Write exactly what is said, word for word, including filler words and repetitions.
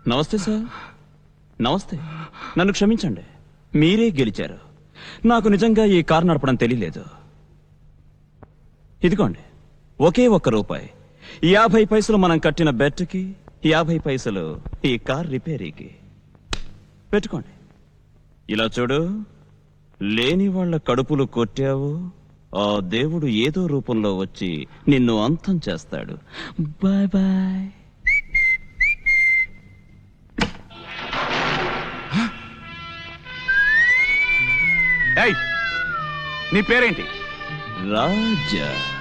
నమస్తే సార్. నమస్తే. నన్ను క్షమించండి, మీరే గెలిచారు. నాకు నిజంగా ఈ కారు నడపడం తెలియలేదు. ఇదిగోండి ఒకే ఒక్క రూపాయి. యాభై పైసలు మనం కట్టిన బెట్కి, యాభై పైసలు ఈ కార్ రిపేరీకి. పెట్టుకోండి. ఇలా చూడు, లేని వాళ్ళ కడుపులు కొట్టావు, ఆ దేవుడు ఏదో రూపంలో వచ్చి నిన్ను అంతం చేస్తాడు. Bye bye. నీ పేరేంటి? రాజా.